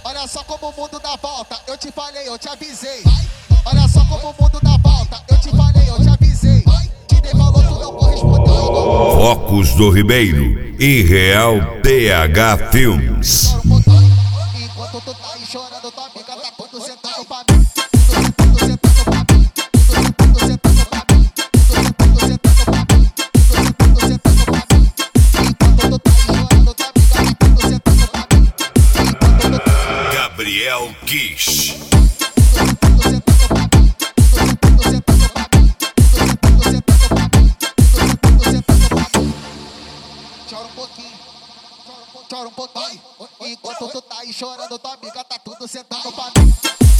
Olha só como o mundo dá volta, eu te falei, eu te avisei. Olha só como o mundo dá volta, eu te falei, eu te avisei. Te dei valor, tu não correspondeu agora. Focos do Ribeiro e Real TH Filmes. Enquanto tu tá aí chorando, tua amiga tá tudo sentando pra mim. Gabriel Kish. Chora um pouquinho, enquanto tu tá aí chorando, tua amiga tá tudo sentando pra mim.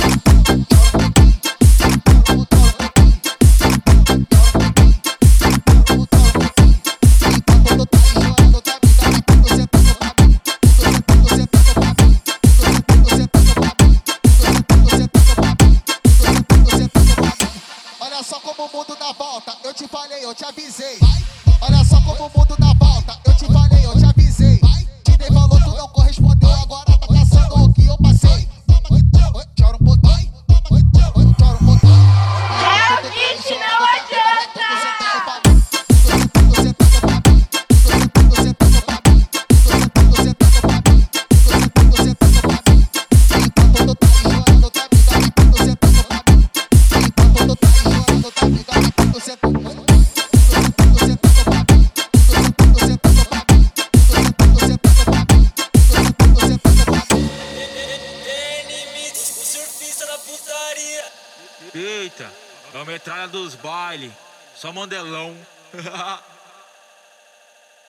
Olha só como o mundo dá volta, eu te falei, eu te avisei. Olha só como o mundo dá volta, eu te falei, eu te avisei. Te dei valor, tu não correspondeu, agora tá passando o que eu passei. Chora um pouquinho, chora um pouquinho. Realmente não adianta! Eita, é a metralha dos bailes, só mandelão.